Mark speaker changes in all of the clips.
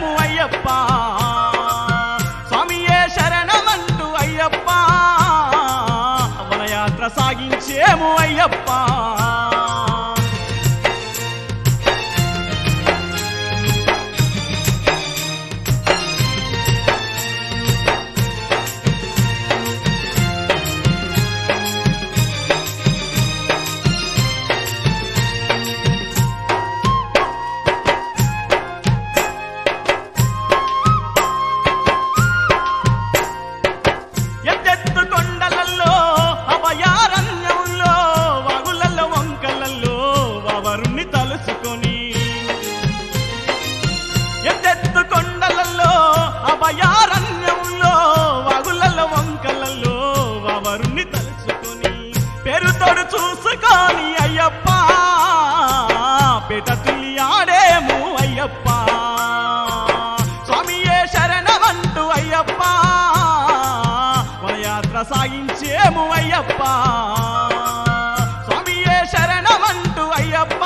Speaker 1: అయ్యప్ప స్వామియే శరణమంటూ అయ్యప్ప వనయాత్ర సాగించేము అయ్యప్ప అభయారణ్యంలో వాగులలో వంకలలో వావరుణ్ణి తలుచుకొని పేరుతోడు చూసుకొని అయ్యప్ప పేట తుల్లి ఆడేము అయ్యప్ప స్వామియే శరణమంటూ అయ్యప్ప వనయాత్ర సాగించేము అయ్యప్ప స్వామియే శరణమంటూ అయ్యప్ప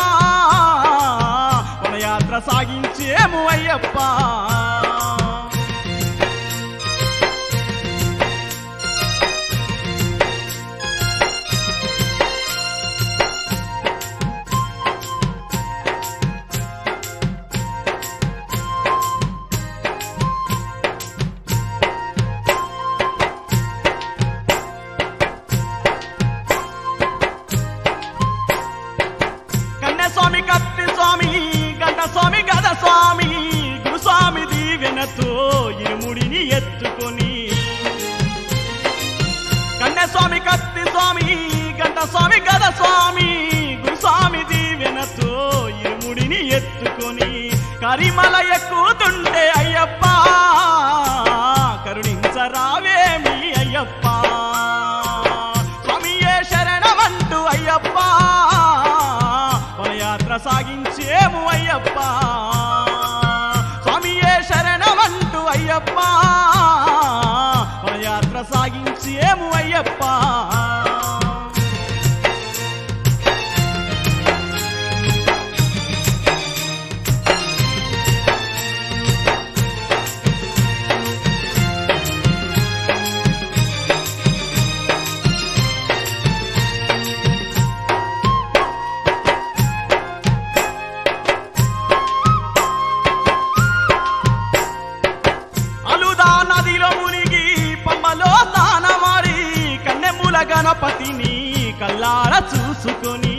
Speaker 1: వనయాత్ర సాగించేము అయ్యప్ప స్వామి కత్తి స్వామి గంట స్వామి గద స్వామి గురుస్వామి దీవెనతో ఇరుముడిని ఎత్తుకొని కన్యస్వామి కత్తి స్వామి గంట స్వామి గద స్వామి గురుస్వామి దీవెనతో ఇరుముడిని ఎత్తుకొని కరిమల ఎక్కుతుంటే అయ్యప్ప కరుణించరావేమి అయ్యప్ప స్వామియే శరణమంటూ అయ్యప్ప వనయాత్ర సాగించేము అయ్యప్ప స్వామియే శరణమంటూ అయ్యప్ప వనయాత్ర సాగించేము అయ్యప్ప గణపతిని కల్లార చూసుకొని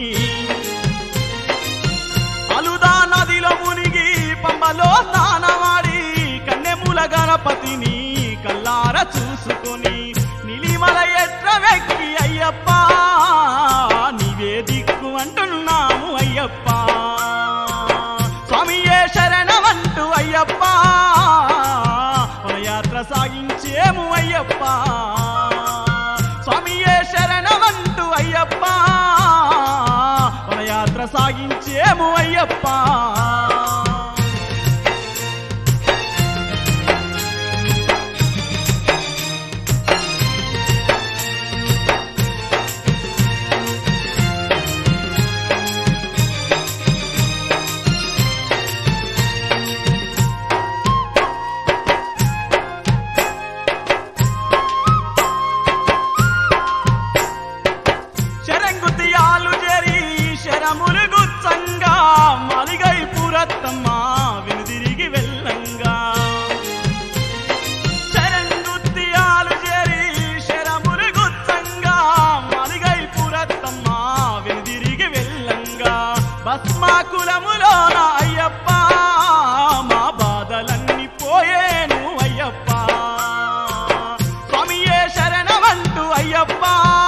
Speaker 1: అలుదా నదిలో మునిగి పంబలో స్నానమాడి కన్నెమూల గణపతిని కల్లార చూసుకొని నిలిమల ఎట్ర వెక్కి అయ్యప్ప నీవే దిక్కు అంటున్నాము అయ్యప్ప స్వామియే శరణమంటూ అయ్యప్ప వనయాత్ర సాగించేము అయ్యప్ప స్వామియే శరణమంటూ అయ్యప్ప వనయాత్ర సాగించేము అయ్యప్ప మురుగుచ్చంగా మలిగై పురత్తమ్మ వెనుదిరిగి వెళ్ళంగా శరంగుత్తియాలు చేరి శరమురుగుచ్చంగా మలిగై పురత్తమ్మ వెనుదిరిగి వెళ్ళంగా భస్మాకులములోన అయ్యప్ప మా బాధలన్నీ పోయేను అయ్యప్ప స్వామియే శరణమంటూ అయ్యప్ప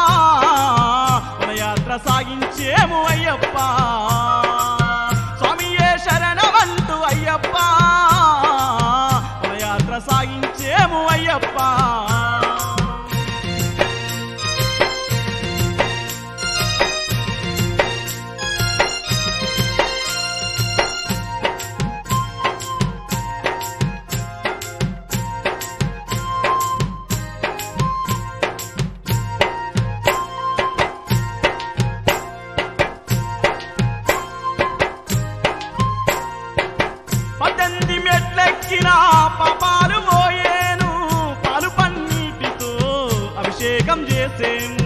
Speaker 1: వనయాత్ర సాగించేము అయ్యప్ప స్వామియే శరణమంటూ అయ్యప్ప వనయాత్ర సాగించేము అయ్యప్ప మెట్లెక్కి మెట్లెక్కిన పాపాలు పోయేను పాలు పన్నీటితో అభిషేకం చేసేము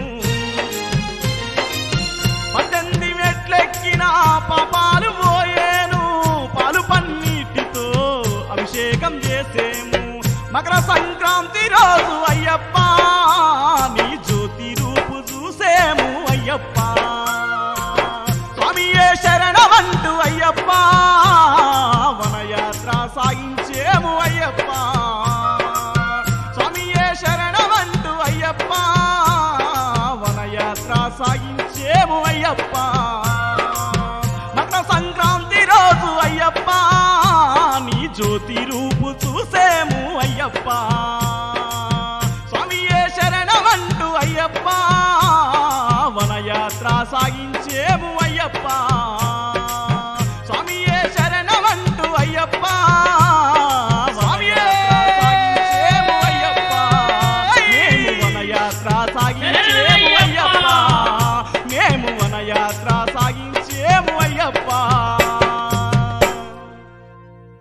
Speaker 1: 18 మెట్లెక్కిన పాపాలు పోయేను పాలు పన్నీటితో అభిషేకం చేసేము మకర సంక్రాంతి రోజు అయ్యప్ప నీ జ్యోతి రూపు చూసేము అయ్యప్ప స్వామియే శరణమంటూ అయ్యప్ప వనయాత్ర సాగించేము అయ్యప్ప స్వామియే శరణమంటూ అయ్యప్ప వనయాత్ర సాగించేము అయ్యప్ప మకర సంక్రాంతి రోజు అయ్యప్ప నీ జ్యోతి రూపు చూసేము అయ్యప్ప స్వామియే శరణమంటూ అయ్యప్ప వనయాత్ర సాగించేము అయ్యప్ప